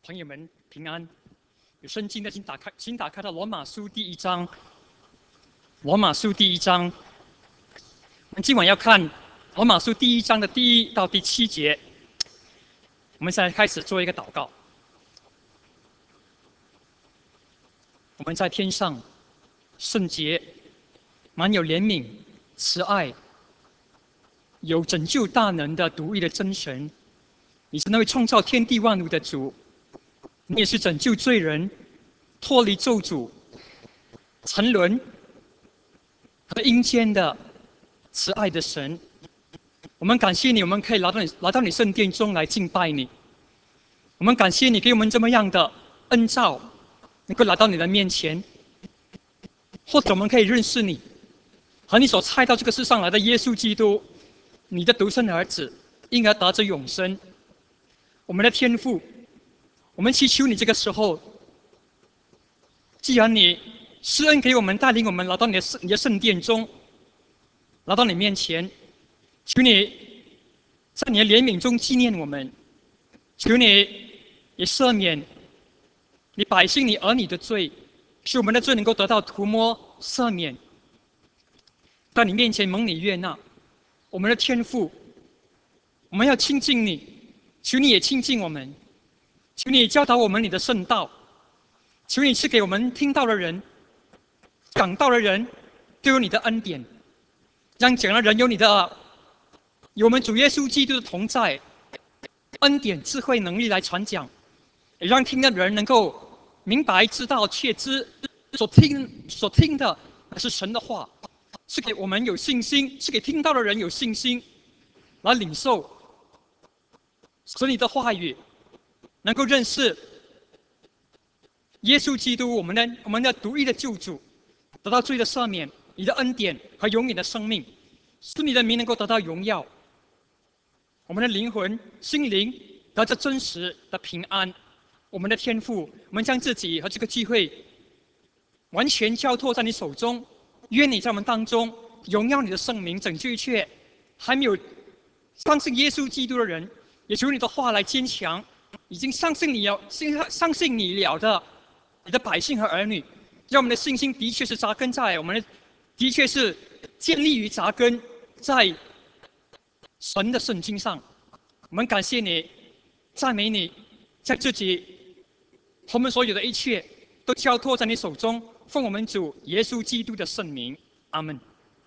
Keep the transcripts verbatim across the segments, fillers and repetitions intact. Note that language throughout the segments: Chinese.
朋友们平安。有圣经的，请打开，请打开到罗马书第一章。罗马书第一章，我们今晚要看罗马书第一章的第一到第七节。我们现在开始做一个祷告。我们在天上，圣洁，满有怜悯、慈爱，有拯救大能的独一的真神。你是那位创造天地万物的主，你也是拯救罪人、脱离咒诅、沉沦和阴间的慈爱的神。我们感谢你，我们可以来到你来到你圣殿中来敬拜你。我们感谢你给我们这么样的恩照，能够来到你的面前，或者我们可以认识你和你所差到这个世上来的耶稣基督，你的独生儿子，因而得着永生。我们的天父，我们祈求你这个时候，既然你施恩给我们，带领我们来到你的圣你的圣殿中，来到你面前，求你在你的怜悯中纪念我们，求你也赦免你百姓、你儿女的罪，使我们的罪能够得到涂抹赦免，在你面前蒙你悦纳。我们的天父，我们要亲近你，求你也亲近我们，求你也教导我们你的圣道，求你赐给我们听到的人、讲道的人都有你的恩典，让讲的人有你的，有我们主耶稣基督的同在、恩典、智慧、能力来传讲，也让听的人能够明白、知道、确知所听所听的是神的话，是给我们有信心，是给听到的人有信心，来领受，使你的话语能够认识耶稣基督，我们的我们的独一的救主，得到罪的赦免，你的恩典和永远的生命，使你的名能够得到荣耀，我们的灵魂、心灵得着真实的平安。我们的天父，我们将自己和这个机会完全交托在你手中，愿你在我们当中荣耀你的圣名，拯救一切还没有相信耶稣基督的人，也求你的话来坚强已经相信你了、相信你了的你的百姓和儿女，让我们的信心的确是扎根在我们的，的确是建立于扎根在神的圣经上。我们感谢你，赞美你，在自己我们所有的一切都交托在你手中，奉我们主耶稣基督的圣名，阿们。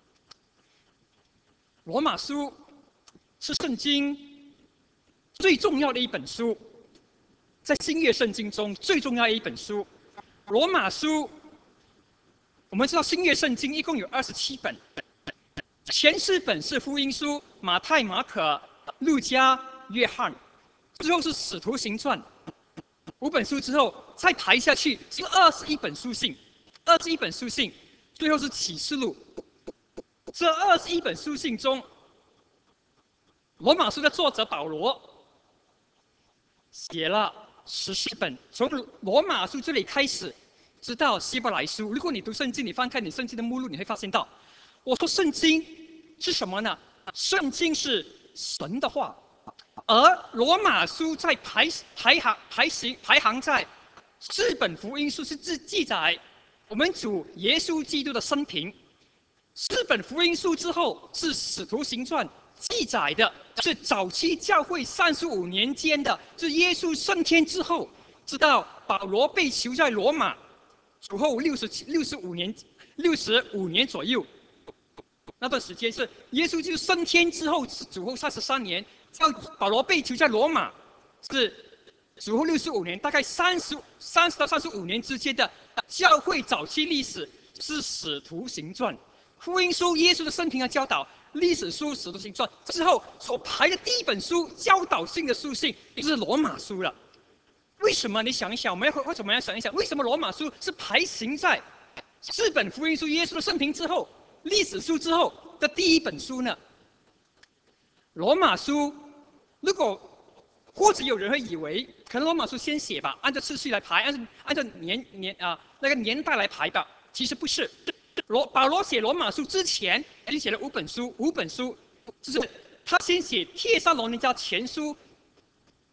罗马书是圣经最重要的一本书，在新约圣经中最重要的一本书。罗马书，我们知道新约圣经一共有二十七本，前四本是福音书，马太、马可、路加、约翰，之后是使徒行传。五本书之后再排下去是二十一本书信，二十一本书信，最后是启示录。这二十一本书信中，罗马书的作者保罗写了十四本，从罗马书这里开始，直到希伯来书。如果你读圣经，你翻开你圣经的目录，你会发现到，我说圣经是什么呢？圣经是神的话，而罗马书在排排行排行排行在四本福音书是记载我们主耶稣基督的生平。四本福音书之后是使徒行传，记载的是早期教会三十五年间的，是耶稣升天之后，直到保罗被囚在罗马，主后六十六十五年六十五年左右，那段时间是耶稣就升天之后，是主后三十三年，到保罗被囚在罗马是主后六十五年，大概三十三十到三十五年之间的教会早期历史是使徒行传。福音书耶稣的生平和教导，历史书使徒行传之后所排的第一本书教导性的书信就是罗马书了。为什么？你想一想，我们要为什么要想一想，为什么罗马书是排行在四本福音书耶稣的生平之后、历史书之后的第一本书呢？罗马书，如果或者有人会以为，可能罗马书先写吧，按照次序来排，按按照年年啊那个年代来排吧，其实不是。罗保罗写罗马书之前，已经写了五本书，五本书就是他先写帖撒罗尼迦前书，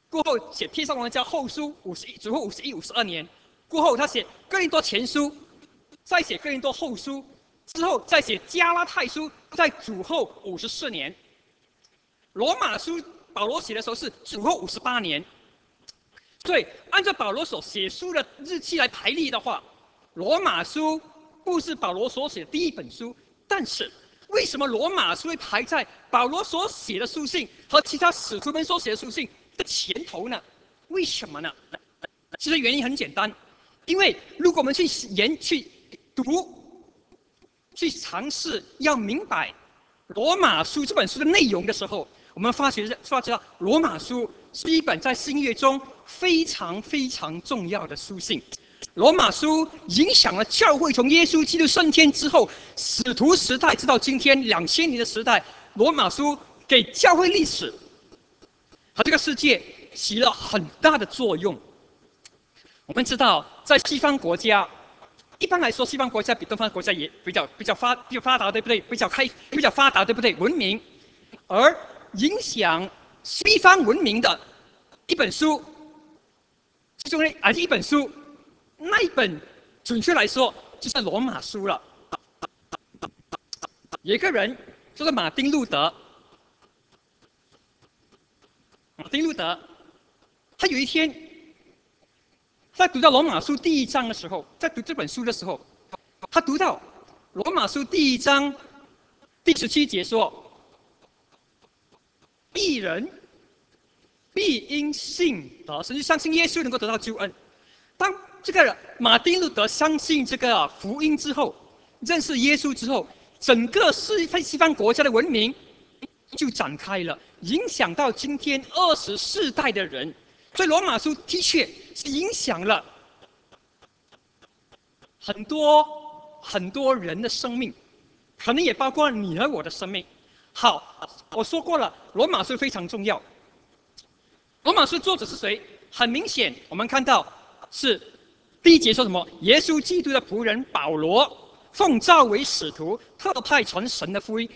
过后写帖撒罗尼迦后书五十一，主后五十一、五十二年，过后他写哥林多前书，再写哥林多后书，之后再写加拉太书，在主后五十四年。罗马书保罗写的时候是主后五十八年，所以按照保罗所写书的日期来排列的话，罗马书不是保罗所写的第一本书，但是为什么罗马书会排在保罗所写的书信和其他使徒们所写的书信的前头呢？为什么呢？其实原因很简单，因为如果我们去研去读、去尝试要明白罗马书这本书的内容的时候，我们发觉发觉到罗马书是一本在新约中非常非常重要的书信。罗马书影响了教会从耶稣基督升天之后，使徒时代直到今天两千年的时代，罗马书给教会历史和这个世界起了很大的作用。我们知道，在西方国家，一般来说，西方国家比东方国家也比较比较发比较发达，对不对？比较开比较发达，对不对？文明，而影响西方文明的一本书，其中呢，还是一本书。那一本，准确来说就是罗马书了。有一个人叫做马丁路德，马丁路德，他有一天在读到罗马书第一章的时候，在读这本书的时候，他读到罗马书第一章第十七节说：“义人必因信得生，就相信耶稣能够得到救恩。”当这个马丁路德相信这个福音之后，认识耶稣之后，整个西西方国家的文明就展开了，影响到今天二十世代的人。所以罗马书的确是影响了很多很多人的生命，可能也包括你和我的生命。好，我说过了，罗马书非常重要。罗马书作者是谁？很明显，我们看到是第一节说什么？耶稣基督的仆人保罗，奉召为使徒，特派传神的福音。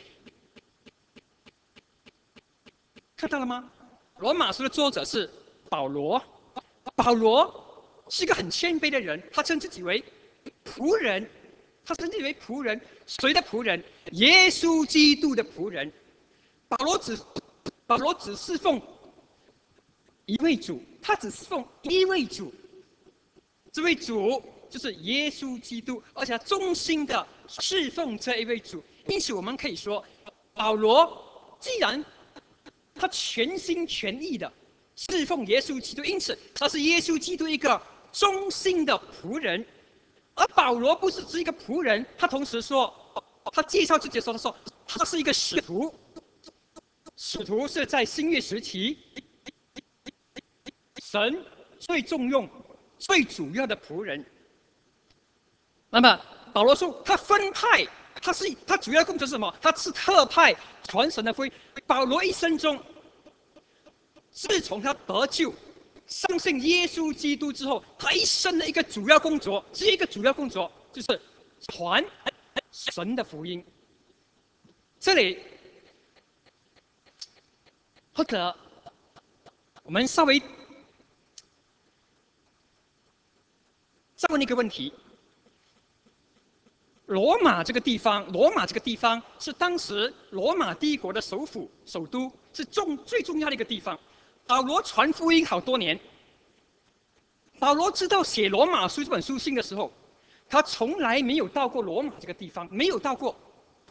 看到了吗？罗马书的作者是保罗，保罗是一个很谦卑的人，他称自己为仆人，他称自己为仆人，谁的仆人？耶稣基督的仆人。保罗只保罗只侍奉一位主，他只侍奉一位主，这位主就是耶稣基督，而且他忠心的侍奉这一位主。因此，我们可以说，保罗既然他全心全意的侍奉耶稣基督，因此他是耶稣基督一个忠心的仆人。而保罗不是只是一个仆人，他同时说，他介绍自己的时候，他说他是一个使徒。使徒是在新约时期神最重用、最主要的仆人。那么保罗说，他分派，他是他主要工作是什么？他是特派传神的福音。保罗一生中，自从他得救、相信耶稣基督之后，他一生的一个主要工作，只有一个主要工作，就是传神的福音。这里或者我们稍微再问一个问题：罗马这个地方，罗马这个地方是当时罗马帝国的首府、首都，是重最重要的一个地方。保罗传福音好多年。保罗知道写罗马书这本书信的时候，他从来没有到过罗马这个地方，没有到过。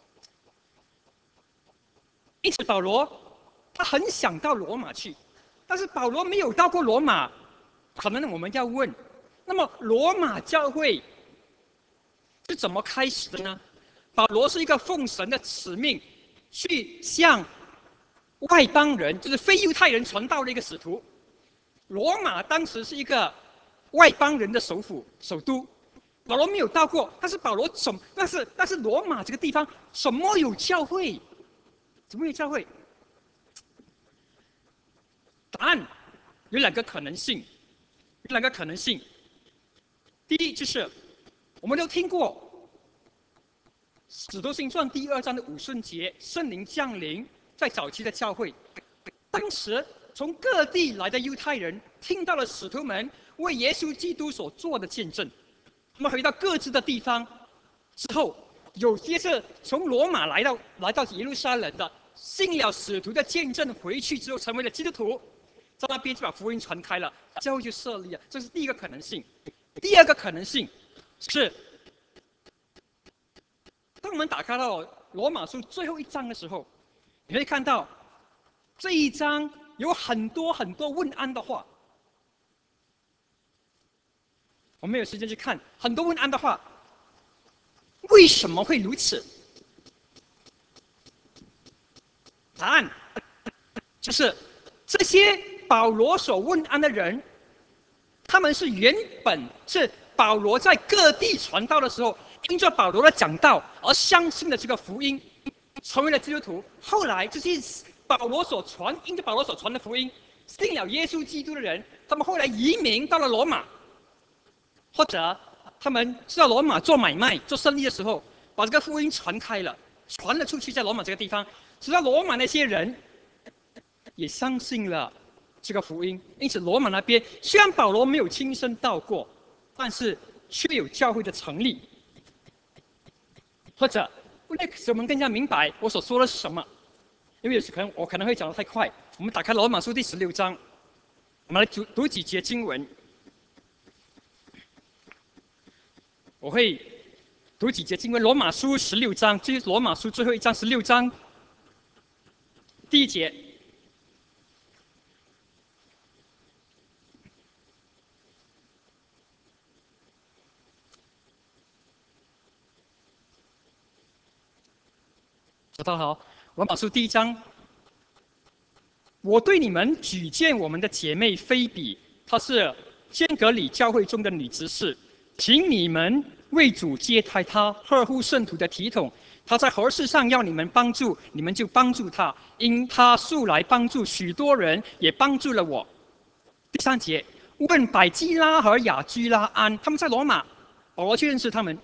因此，保罗他很想到罗马去，但是保罗没有到过罗马。可能我们要问，那么罗马教会是怎么开始的呢？保罗是一个奉神的使命，去向外邦人，就是非犹太人传道的一个使徒。罗马当时是一个外邦人的首府、首都，保罗没有到过。但是保罗什？但是但是罗马这个地方什么有教会？怎么有教会？答案有两个可能性，有两个可能性。第一就是我们都听过《使徒行传》第二章的五旬节，圣灵降临在早期的教会。当时从各地来的犹太人听到了使徒们为耶稣基督所做的见证，他们回到各自的地方之后，有些是从罗马来到来到耶路撒冷的，信了使徒的见证，回去之后成为了基督徒，在那边就把福音传开了，教会就设立了。这是第一个可能性。第二个可能性是，当我们打开到罗马书最后一章的时候，你会看到这一章有很多很多问安的话。我们没有时间去看很多问安的话，为什么会如此？答案就是这些保罗所问安的人，他们是原本是保罗在各地传道的时候，因着保罗的讲道而相信了这个福音，成为了基督徒。后来这些保罗所传，因着保罗所传的福音，信了耶稣基督的人，他们后来移民到了罗马，或者他们是在罗马做买卖、做生意的时候，把这个福音传开了，传了出去，在罗马这个地方，直到罗马那些人也相信了这个福音。因此，罗马那边虽然保罗没有亲身到过，但是却有教会的成立。或者，为了使我们更加明白我所说的是什么，因为有时可能我可能会讲得太快，我们打开罗马书第十六章，我们来读读几节经文。我会读几节经文，罗马书十六章，这是罗马书最后一章，十六章第一节。找到好，罗马书第一章，我对你们举荐我们的姐妹菲比，她是间隔里教会中的女执事，请你们为主接待她，合乎圣徒的体统。她在何事上要你们帮助，你们就帮助她，因她素来帮助许多人，也帮助了我。第三节，问百基拉和雅居拉安，他们在罗马，保罗去认识他们。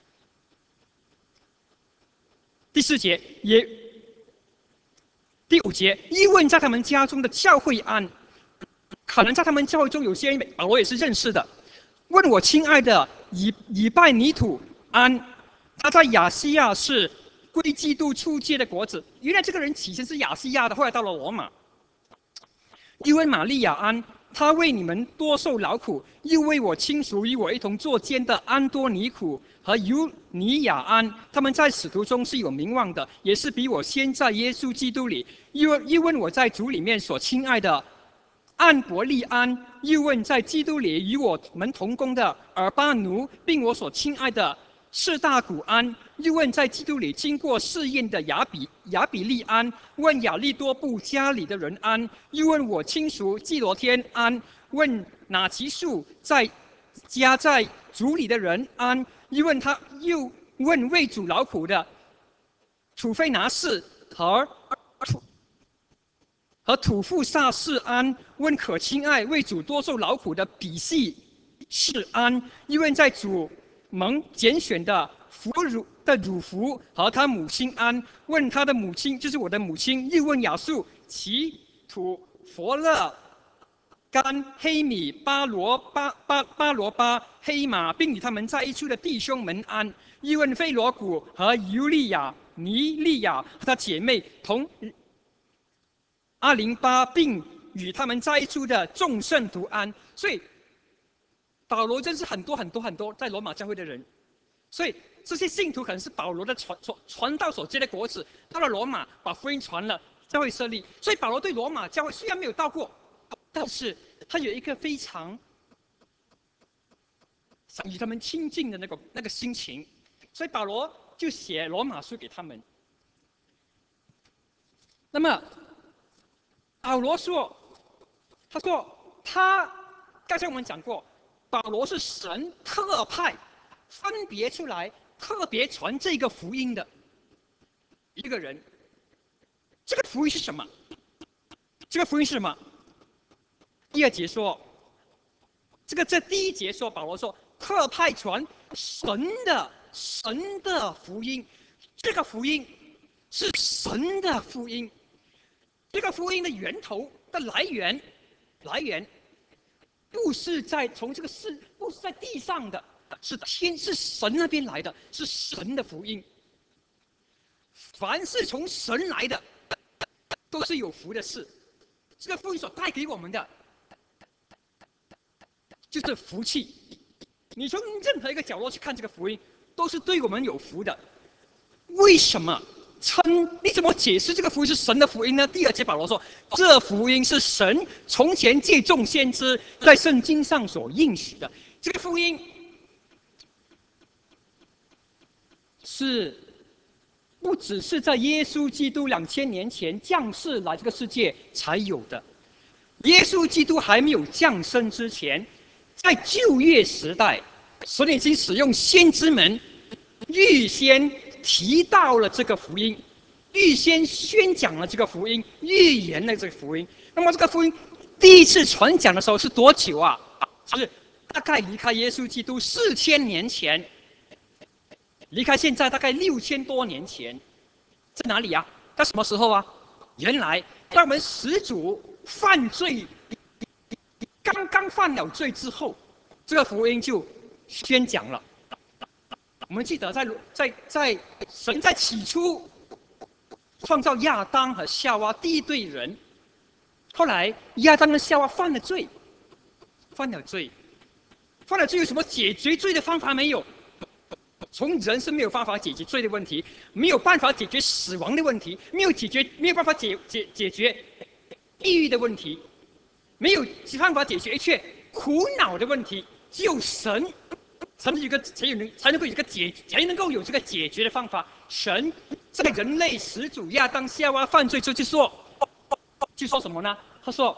第四节也，第五节，一问在他们家中的教会安，可能在他们教会中有些人保罗也是认识的。问我亲爱的以以拜尼土安，他在亚细亚是归基督出界的国子。原来这个人起先是亚细亚的，后来到了罗马。又问玛利亚安，他为你们多受劳苦，又为我亲属与我一同作监的安多尼苦和尤尼亚安，他们在使徒中是有名望的，也是比我先在耶稣基督里。又又问我在主里面所亲爱的安伯利安，又问在基督里与我们同工的尔巴奴，并我所亲爱的士大古安，又问在基督里经过试验的亚比亚比利安，问亚利多布家里的人安，又问我亲属基罗天安，问哪其数在家在主里的人安，又问他又问为主劳苦的土非拿士和和土富萨士安，问可亲爱为主多受劳苦的比细士安，又问在主蒙拣选的福乳的乳福和他母亲安，问他的母亲就是我的母亲，又问亚述其土佛勒甘黑米巴罗巴巴巴罗巴黑马，并与他们在一处的弟兄们安，又问菲罗古和尤利亚尼利亚和他姐妹同阿零巴，并与他们在一处的众圣徒安。所以保罗真是很多很多很多在罗马教会的人，所以这些信徒可能是保罗的传传传道所结的果子，到了罗马把福音传了，教会设立。所以保罗对罗马教会虽然没有到过，但是他有一个非常想与他们亲近的那个那个心情，所以保罗就写罗马书给他们。那么保罗说，他说他刚才我们讲过，保罗是神特派分别出来，特别传这个福音的一个人。这个福音是什么？这个福音是什么？第二节说，这个这第一节说，保罗说特派传神的神的福音，这个福音是神的福音。这个福音的源头的来源，来源不是在从这个世，不是在地上的，是天，是神那边来的，是神的福音。凡是从神来的，都是有福的事。这个福音所带给我们的，就是福气。你从任何一个角落去看这个福音，都是对我们有福的。为什么称？你怎么解释这个福音是神的福音呢？第二节保罗说，这福音是神从前借众先知在圣经上所应许的。这个福音是不只是在耶稣基督两千年前降世来这个世界才有的。耶稣基督还没有降生之前，在旧约时代，神已经使用先知们预先提到了这个福音，预先宣讲了这个福音，预言了这个福音。那么这个福音第一次传讲的时候是多久啊？是大概离开耶稣基督四千年前，离开现在大概六千多年前，在哪里啊？在什么时候啊？原来当我们始祖犯罪，刚刚犯了罪之后，这个福音就宣讲了。我们记得在在在神在起初创造亚当和夏娃第一对人，后来亚当和夏娃犯了罪，犯了罪，犯了罪有什么解决罪的方法没有？从人是没有办法解决罪的问题，没有办法解决死亡的问题，没有解决没有办法解解解决地狱的问题，没有办法解决一切苦恼的问题。只有神才能有个才有能才能够有个解才能够有这个解决的方法。神在人类始祖亚当夏娃犯罪之后就说就说什么呢？他说，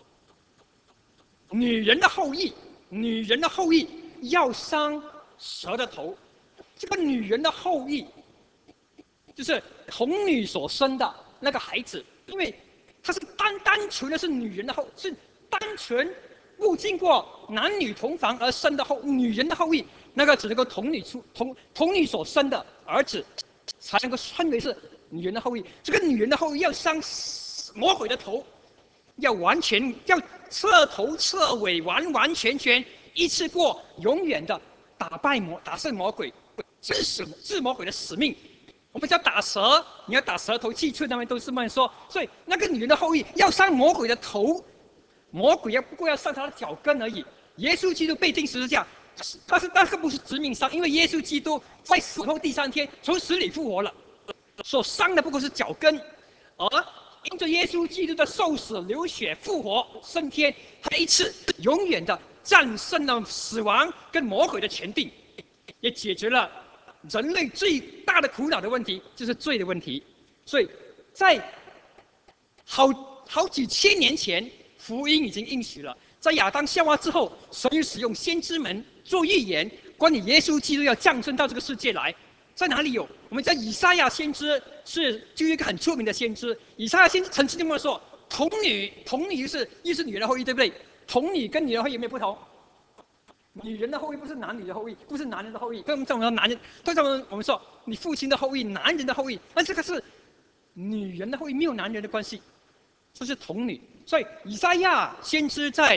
女人的后裔，女人的后裔要伤蛇的头。这个女人的后裔，就是童女所生的那个孩子，因为她是单单纯的是女人的后，是单纯不经过男女同房而生的后女人的后裔，那个只能够童女出童童女所生的儿子，才能够称为是女人的后裔。这个女人的后裔要伤魔鬼的头，要完全要彻头彻尾、完完全全一次过、永远的打败魔、打胜魔鬼。治死治魔鬼的使命，我们叫打蛇，你要打蛇头，记住那边都是这么说。所以那个女人的后裔要伤魔鬼的头，魔鬼要不过要伤他的脚跟而已。耶稣基督被钉十字架，但是那个不是致命伤，因为耶稣基督在死后第三天从死里复活了，所伤的不过是脚跟，而因着耶稣基督的受死、流血、复活、升天，他一次永远的战胜了死亡跟魔鬼的权柄，也解决了人类最大的苦恼的问题，就是罪的问题。所以在好好几千年前，福音已经应许了，在亚当夏娃之后，神又使用先知们做预言，关于耶稣基督要降生到这个世界来。在哪里有？我们在以赛亚先知是就一个很出名的先知。以赛亚先知曾经这么说：童女，童女就是又是女人的后裔，对不对？童女跟女人的后裔有没有不同？女人的后裔不是男女的后裔，不是男人的后裔。跟我们说男人，通常我们说你父亲的后裔，男人的后裔，但这个是女人的后裔，没有男人的关系，这是童女。所以以赛亚先知在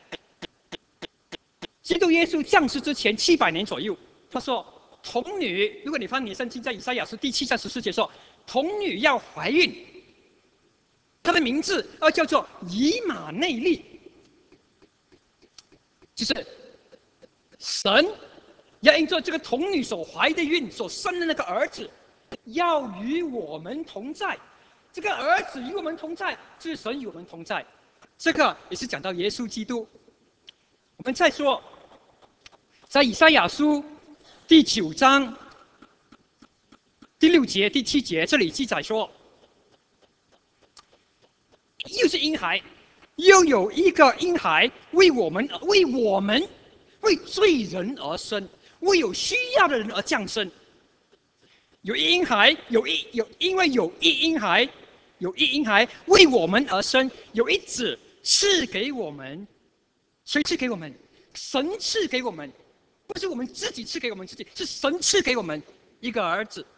基督耶稣降世之前七百年左右，他说童女，如果你翻你圣经，在以赛亚书第七章十四节说，童女要怀孕，她的名字要叫做以马内利，就是神要因着这个童女所怀的孕所生的那个儿子，要与我们同在。这个儿子与我们同在，就是神与我们同在。这个也是讲到耶稣基督。我们再说，在以赛亚书第九章第六节、第七节，这里记载说，又是婴孩，又有一个婴孩为我们、为我们、为罪人而生，为有需要的人而降生。有一婴孩，有一有，因为有一婴孩，有一婴孩为我们而生，有一子赐给我们。谁赐给我们？神赐给我们，不是我们自己赐给我们自己，是神赐给我们一个儿子。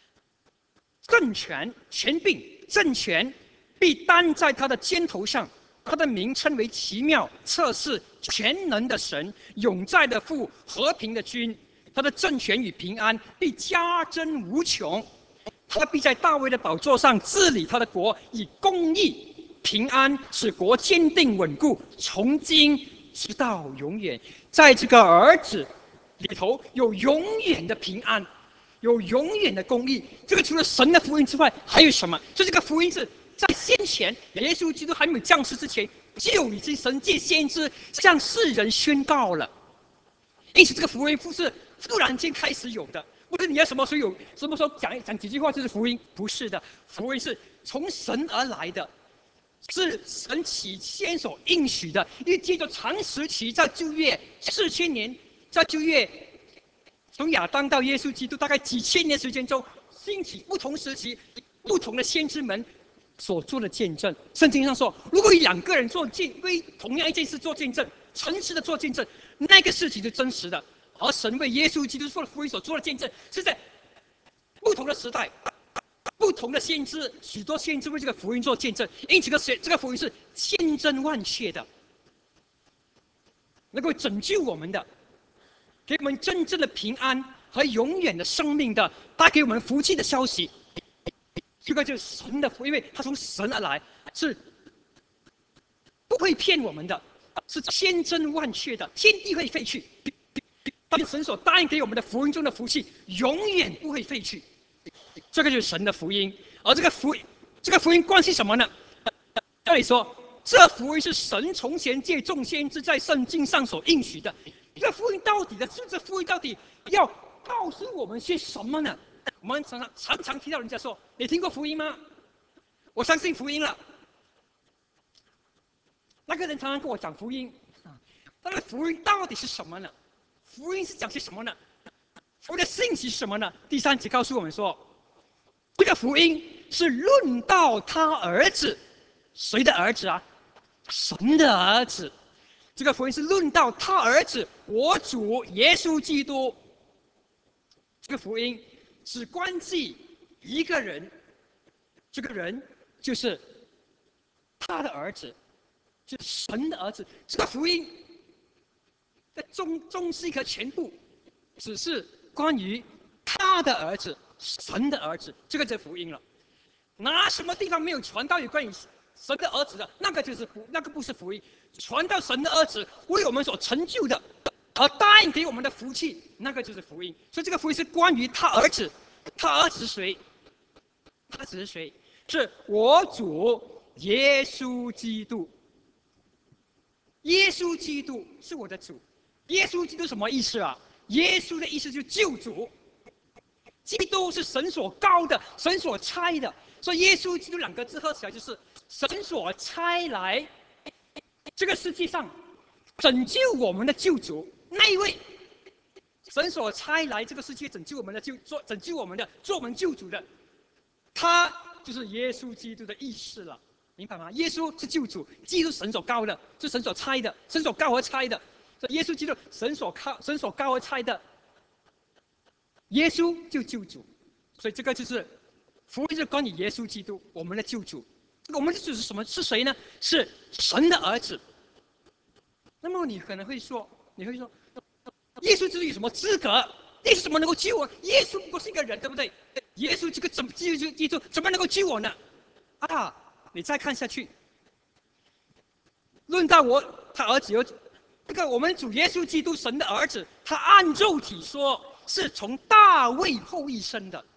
政权、权柄、政权必担在他的肩头上， 他的名称为奇妙、测试、全能的神、永在的父、和平的君。他的政权与平安必加增无穷。他必在大卫的宝座上治理他的国，以公义、平安使国坚定稳固，从今直到永远。在这个儿子里头有永远的平安，有永远的公义。这个除了神的福音之外，还有什么？就这个福音是在先前耶稣基督还没有降世之前，就已经神借先知向世人宣告了。因此，这个福音不是突然间开始有的，不是你要什么时候有，什么时候讲讲几句话就是福音，不是的。福音是从神而来的，是神起先所应许的，因为借着长时期在旧约四千年，在旧约从亚当到耶稣基督大概几千年时间中，兴起不同时期不同的先知们所做的见证。圣经上说，如果有两个人做见，为同样一件事做见证，诚实的做见证，那个事情是真实的。而神为耶稣基督做的福音所做的见证，是在不同的时代、不同的先知，许多先知为这个福音做见证，因此这个这个福音是千真万确的，能够拯救我们的，给我们真正的平安和永远的生命的，带给我们福气的消息。这个就是神的福音，因为它从神而来，是不会骗我们的，是千真万确的。天地会废去，但神所答应给我们的福音中的福气，永远不会废去。这个就是神的福音。而这个福音，这个福音关系什么呢？这里说，这福音是神从前借众先知在圣经上所应许的。这个福音到底的，这福音到底要告诉我们些什么呢？我们常常常常听到人家说：“你听过福音吗？”我相信福音了。那个人常常跟我讲福音，那个福音到底是什么呢？福音是讲些什么呢？福音的信息是什么呢？第三节告诉我们说，这个福音是论到他儿子，谁的儿子啊？神的儿子。这个福音是论到他儿子，我主耶稣基督。这个福音只关系一个人，这个人就是他的儿子，就是神的儿子。这个福音的中中是一个全部，只是关于他的儿子，神的儿子，这个就是福音了。哪什么地方没有传到有关于神的儿子的，那个就是福，那个不是福音。传到神的儿子为我们所成就的，而答应给我们的福气，那个就是福音。所以这个福音是关于他儿子，他儿子是谁？他儿子是谁？是我主耶稣基督。耶稣基督是我的主。耶稣基督什么意思啊？耶稣的意思就是救主。基督是神所高的，神所差的，所以耶稣基督两个字合起来就是神所差来这个世界上拯救我们的救主那一位。神所差来这个世界拯救我们的救做拯救我们的做我们救主的，他就是耶稣基督的意思了，明白吗？耶稣是救主，基督神所高的，是神所差的，神所高而差的。所以耶稣基督神所高神所高而差的。耶稣就救主，所以这个就是福音，是关于耶稣基督，我们的救主。我们的救主是什么？是谁呢？是神的儿子。那么你可能会说，你会说，耶稣基督有什么资格？耶稣怎么能够救我？耶稣不过是一个人，对不对？耶稣这个怎么基督基督怎么能够救我呢？啊，你再看下去，论到我他儿子有这个我们主耶稣基督神的儿子，他按肉体说。是从大卫后裔生的，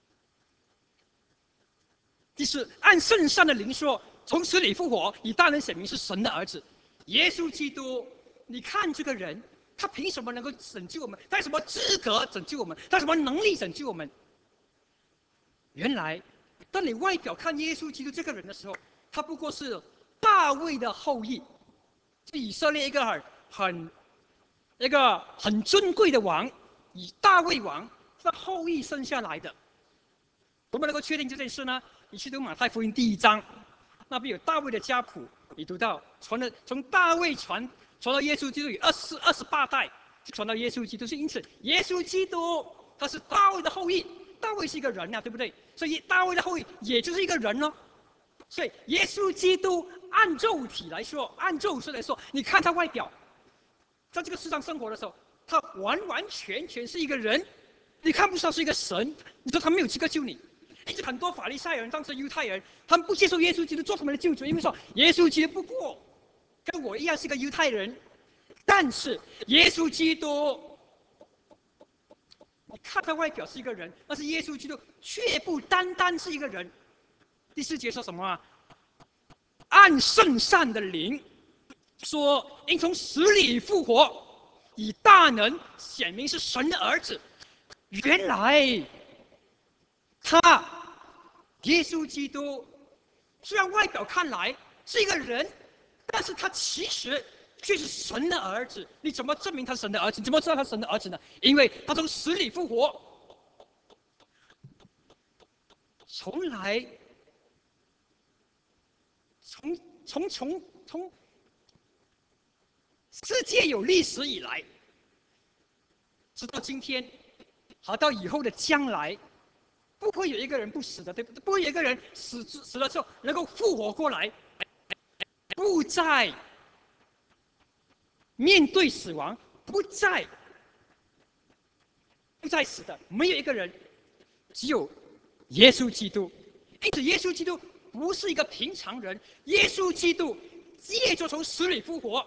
第四，按圣善的灵说，从死里复活，以大能显明是神的儿子。耶稣基督，你看这个人，他凭什么能够拯救我们？他有什么资格拯救我们？他有什么能力拯救我们？原来，当你外表看耶稣基督这个人的时候，他不过是大卫的后裔，是以色列一个很很一个很尊贵的王。以大卫王的后裔生下来的，我们能够确定这件事呢？你去读马太福音第一章，那边有大卫的家谱，你读到传了从大卫传传到耶稣基督有二十二十八代，传到耶稣基督，是因此耶稣基督他是大卫的后裔，大卫是一个人啊，对不对？所以大卫的后裔也就是一个人哦。所以耶稣基督按肉体来说，按肉身来说，你看他外表，在这个世上生活的时候，他完完全全是一个人，你看不出他是一个神。你说他没有资格救你。因此，很多法利赛人，当时犹太人，他们不接受耶稣基督做他们的救主，因为说耶稣基督不过跟我一样是个犹太人，但是耶稣基督，你看他外表是一个人，但是耶稣基督却不单单是一个人。第四节说什么啊？按圣善的灵说，因从死里复活，以大能显明是神的儿子。原来他耶稣基督虽然外表看来是一个人，但是他其实却是神的儿子。你怎么证明他是神的儿子？你怎么知道他是神的儿子呢？因为他从死里复活。从来从从从从世界有历史以来，直到今天，好到以后的将来，不会有一个人不死的，对不对？不会有一个人死死了之后能够复活过来，不再面对死亡，不再不再死的，没有一个人，只有耶稣基督。因此，耶稣基督不是一个平常人，耶稣基督借着从死里复活，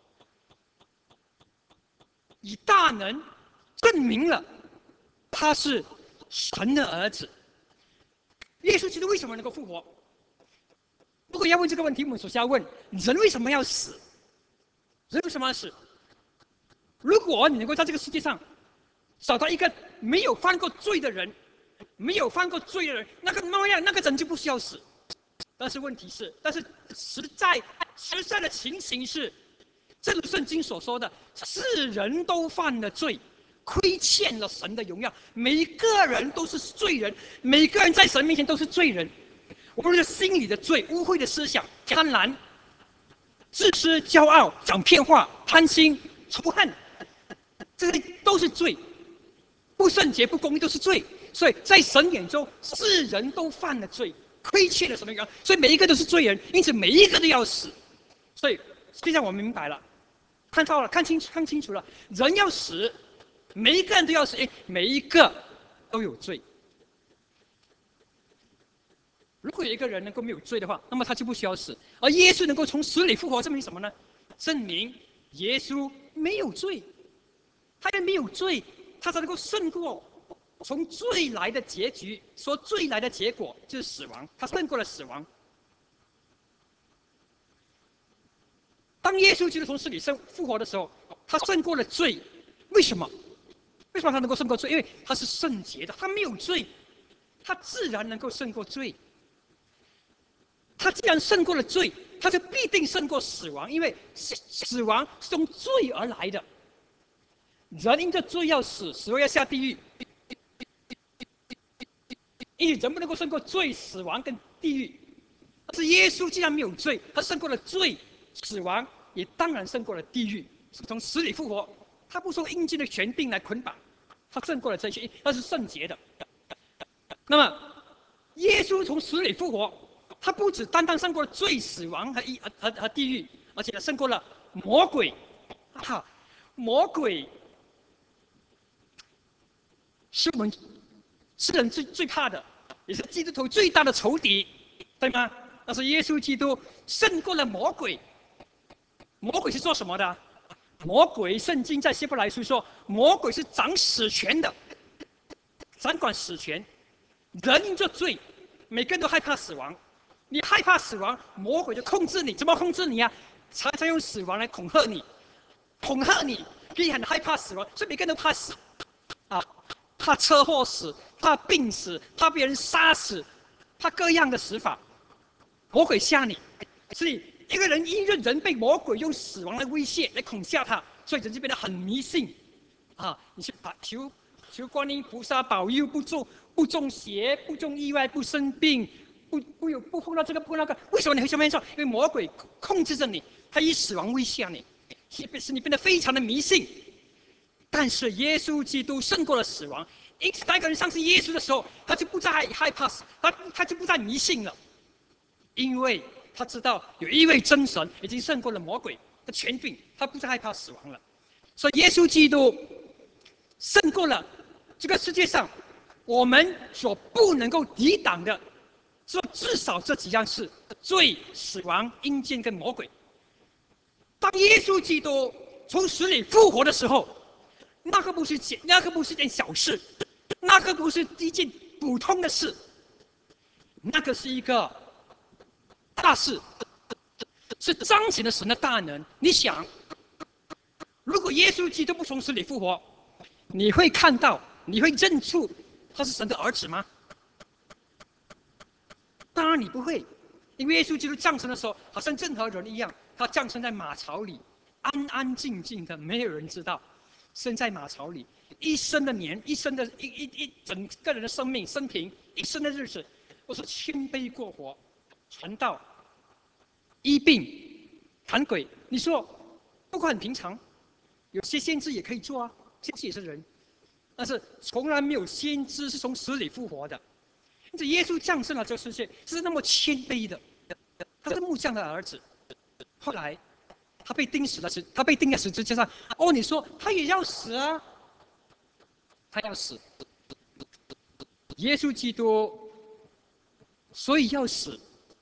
以大能证明了他是神的儿子。耶稣基督为什么能够复活？如果要问这个问题，我们首先要问：人为什么要死？人为什么要死？如果你能够在这个世界上找到一个没有犯过罪的人，没有犯过罪的人，那个那样那个人就不需要死。但是问题是，但是实在实在的情形是，正如圣经所说的，世人都犯了罪，亏欠了神的荣耀。每一个人都是罪人，每一个人在神面前都是罪人。无论是心里的罪、污秽的思想、贪婪、自私、骄傲、讲骗话、贪心、仇恨，这些都是罪。不圣洁、不公义都是罪。所以在神眼中，世人都犯了罪，亏欠了神的荣耀，所以每一个都是罪人，因此每一个都要死。所以现在我明白了，看到了，看清楚，看清楚了，人要死，每一个人都要死，每一个都有罪。如果有一个人能够没有罪的话，那么他就不需要死。而耶稣能够从死里复活，证明什么呢？证明耶稣没有罪，他也没有罪，他才能够胜过从罪来的结局，说罪来的结果就是死亡，他胜过了死亡。当耶稣基督从死里生复活的时候，他胜过了罪。为什么？为什么他能够胜过罪？因为他是圣洁的，他没有罪，他自然能够胜过罪。他既然胜过了罪，他就必定胜过死亡，因为死亡是从罪而来的。人因着罪要死，死后要下地狱。因为人不能够胜过罪、死亡跟地狱。但是耶稣既然没有罪，他胜过了罪、死亡，也当然胜过了地狱，从死里复活。他不受阴间的权柄来捆绑，他胜过了这些，他是圣洁的。那么，耶稣从死里复活，他不只单单胜过了罪、死亡和一和和地狱，而且胜过了魔鬼。啊，魔鬼是我们是人最最怕的，也是基督徒最大的仇敌，对吗？但是耶稣基督胜过了魔鬼。魔鬼是做什么的？魔鬼，圣经在希伯来书说，魔鬼是掌死权的，掌管死权。人因着罪，每个人都害怕死亡。你害怕死亡，魔鬼就控制你。怎么控制你啊？常常用死亡来恐吓你，恐吓你，你很害怕死亡，所以每个人都怕死啊。怕车祸死，怕病死，怕别人杀死，怕各样的死法。魔鬼吓你，所以一个人因为人被魔鬼用死亡来威胁、来恐吓他，所以人就变得很迷信啊！你去求求观音菩萨保佑，不中不中邪，不中意外，不生病，不不有不碰到这个不碰到那个。为什么你会这么说？因为魔鬼控制着你，他以死亡威胁你，使你变得非常的迷信。但是耶稣基督胜过了死亡，因此当一个人相信耶稣的时候，他就不再害怕死，他他就不再迷信了，因为他知道有一位真神已经胜过了魔鬼的权柄，他不再害怕死亡了。所以耶稣基督胜过了这个世界上我们所不能够抵挡的，说至少这几样事：罪、死亡、阴间跟魔鬼。当耶稣基督从死里复活的时候，那个不是件那个不是件小事，那个不是一件普通的事，那个是一个大事，是彰显了神的大能。你想，如果耶稣基督不从死里复活，你会看到，你会认出他是神的儿子吗？当然你不会，因为耶稣基督降生的时候，好像任何人一样，他降生在马槽里，安安静静的，没有人知道，生在马槽里，一生的年，一生的一一一整个人的生命、生平，一生的日子，都是谦卑过活，传道、医病、赶鬼。你说，不过很平常，有些先知也可以做啊，先知也是人，但是从来没有先知是从死里复活的。因此，耶稣降生了这个世界，是那么谦卑的，他是木匠的儿子。后来，他被钉死了，他被钉在十字架上。哦，你说他也要死啊？他要死。耶稣基督，所以要死。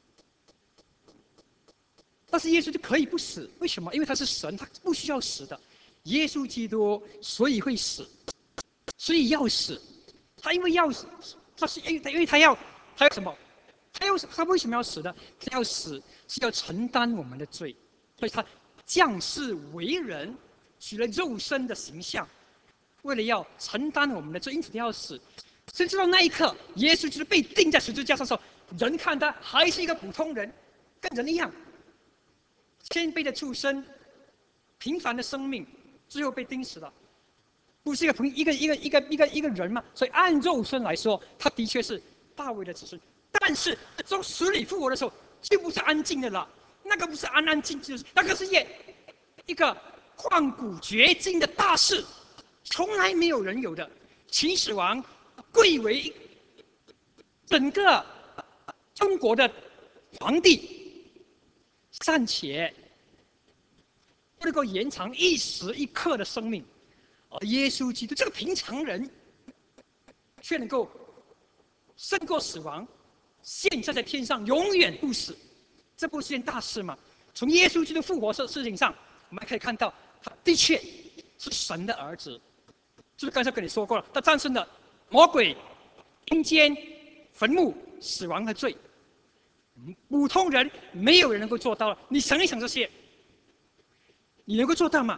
但是耶稣就可以不死，为什么？因为他是神，他不需要死的。耶稣基督所以会死，所以要死。他因为要死，他是因为他因为他要他要什么？他要他为什么要死呢？他要死是要承担我们的罪，所以他降世为人，取了肉身的形象，为了要承担我们的罪，因此他要死。甚至到那一刻，耶稣就是被钉在十字架上的时候，人看他还是一个普通人，跟人一样，谦卑的出身，平凡的生命，最后被钉死了。不是一个朋一个一个一个一个一个人嘛？所以按肉身来说，他的确是大卫的子孙。但是从死里复活的时候，就不是安静的了。那个不是安安静静的，那个是一一个旷古绝今的大事，从来没有人有的。秦始皇贵为整个中国的皇帝，暂且不能够延长一时一刻的生命。而耶稣基督这个平常人，却能够胜过死亡，现在在天上永远不死，这不是件大事吗？从耶稣基督复活的事情上，我们可以看到，他的确是神的儿子。就是刚才跟你说过了，他战胜了魔鬼、阴间、坟墓、死亡和罪。普通人没有人能够做到。你想一想这些，你能够做到吗？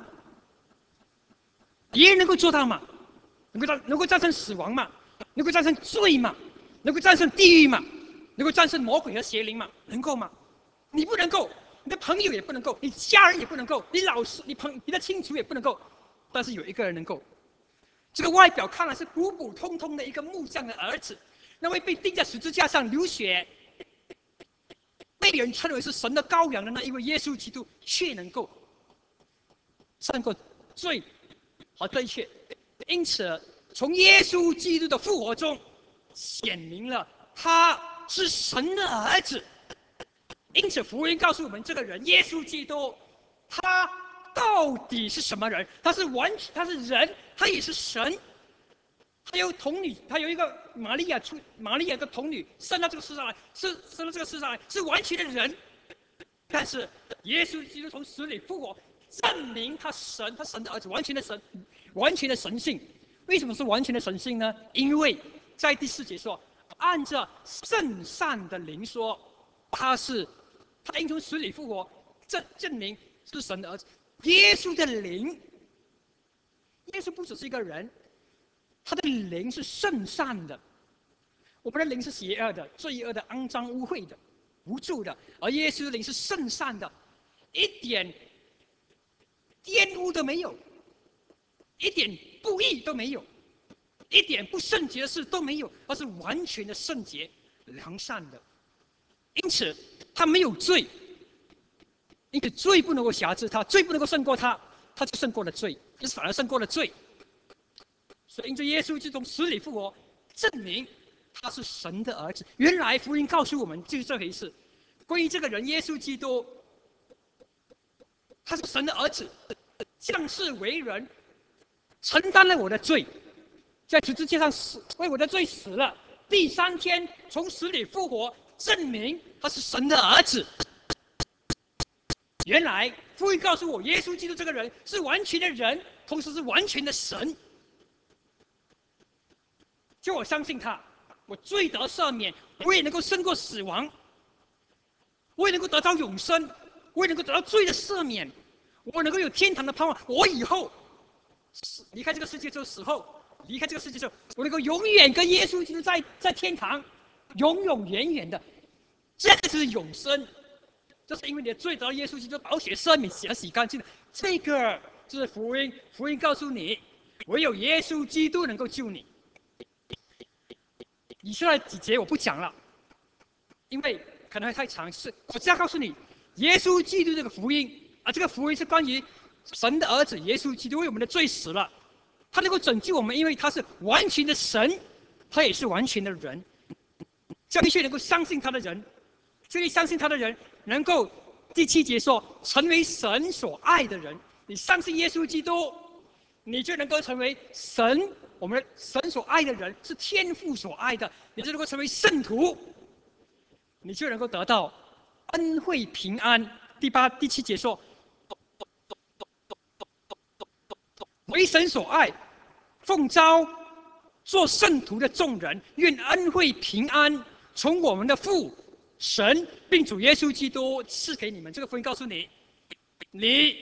别人能够做到吗？能够战能够战胜死亡吗？能够战胜罪吗？能够战胜地狱吗？能够战胜魔鬼和邪灵吗？能够吗？你不能够，你的朋友也不能够，你家人也不能够，你老师、你朋、你的亲属也不能够。但是有一个人能够，这个外表看来是普普通通的一个木匠的儿子，那位被钉在十字架上流血，被人称为是神的羔羊的那一位耶稣基督，却能够胜过罪和这一切。因此，从耶稣基督的复活中，显明了他是神的儿子。因此，福音告诉我们，这个人耶稣基督，他到底是什么人？他是完，他是人，他也是神。他有童女，他有一个玛利亚出，玛利亚的童女生到这个世上来，是生到这个世上来，是完全的人。但是耶稣基督从死里复活，证明他神，他神的儿子，完全的神，完全的神性。为什么是完全的神性呢？因为在第四节说，按照圣善的灵说，他是他因从死里复活，证证明是神的儿子。耶稣的灵，耶稣不只是一个人，他的灵是圣善的。我们的灵是邪恶的、罪恶的、肮脏污秽的、无助的，而耶稣的灵是圣善的，一点玷污都没有，一点不义都没有，一点不圣洁的事都没有，而是完全的圣洁、良善的。因此，他没有罪，因此罪不能够辖制他，罪不能够胜过他，他就胜过了罪，就是反而胜过了罪。所以，因着耶稣就从死里复活，证明他是神的儿子。原来福音告诉我们就是这回事。 关于这个人耶稣基督，他是神的儿子，降世为人，承担了我的罪，在十字架上死，为我的罪死了。第三天从死里复活，证明他是神的儿子。原来福音告诉我，耶稣基督这个人是完全的人，同时是完全的神。就我相信他，我罪得赦免，我也能够胜过死亡，我也能够得到永生，我也能够得到罪的赦免，我能够有天堂的盼望。我以后离开这个世界之后，死后离开这个世界之后，我能够永远跟耶稣基督在在天堂，永永远远的。这个就是永生，就是因为你的罪得到耶稣基督宝血赦免，洗了洗干净的。这个就是福音，福音告诉你，唯有耶稣基督能够救你。以下的几节我不讲了，因为可能会太长。是，我只要告诉你，耶稣基督这个福音啊，这个福音是关于神的儿子耶稣基督为我们的罪死了，他能够拯救我们，因为他是完全的神，他也是完全的人。这必须能够相信他的人，这里相信他的人，能够第七节说，成为神所爱的人。你相信耶稣基督，你就能够成为神。我们神所爱的人是天父所爱的，你就能够成为圣徒，你就能够得到恩惠平安。第八、第七节说，为神所爱，奉召做圣徒的众人，愿恩惠平安从我们的父神并主耶稣基督赐给你们。这个福音告诉你，你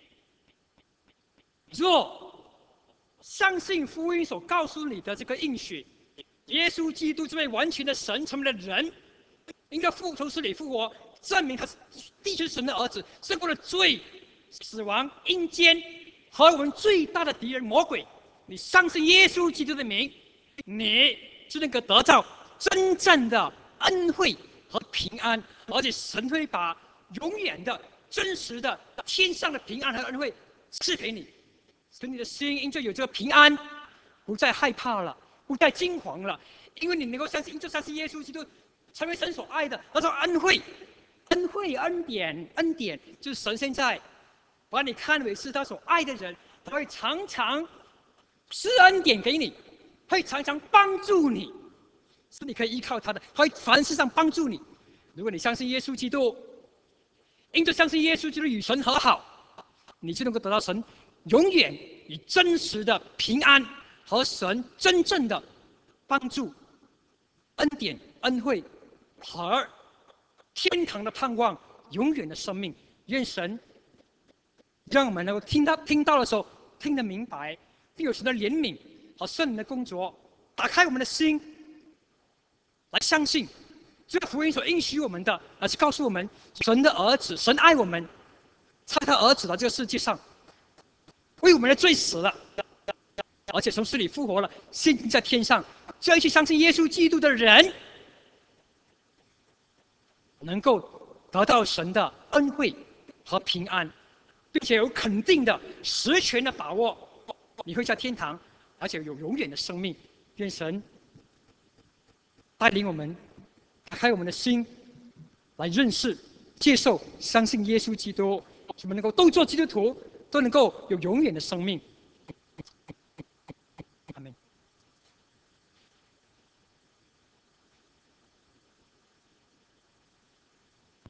若相信福音所告诉你的这个应许，耶稣基督这位完全的神成为了人，应该复从死里复活，证明他是的确是神的儿子，胜过了罪、死亡、阴间和我们最大的敌人魔鬼。你相信耶稣基督的名，你就能够得到真正的恩惠和平安，而且神会把永远的、真实的、天上的平安和恩惠赐给你。使你的心因着有这个平安，不再害怕了，不再惊惶了，因为你能够相信，因着相信耶稣基督成为神所爱的那种恩惠、恩惠、恩典、恩典，就是神现在把你看为是他所爱的人，他会常常施恩典给你，会常常帮助你，是你可以依靠他的，他会凡事上帮助你。如果你相信耶稣基督，因着相信耶稣基督与神和好，你就能够得到神永远以真实的平安和神真正的帮助、恩典、恩惠和天堂的盼望、永远的生命。愿神让我们能够听到听到的时候听得明白，并有神的怜悯和圣灵的工作，打开我们的心，来相信这个福音所应许我们的，而是告诉我们神的儿子，神爱我们，差他儿子到这个世界上，为我们的罪死了，而且从死里复活了，现在天上。只要一去相信耶稣基督的人，能够得到神的恩惠和平安，并且有肯定的实权的把握，你会在天堂，而且有永远的生命。愿神带领我们，打开我们的心，来认识、接受、相信耶稣基督，我们能够都做基督徒，都能够有永远的生命。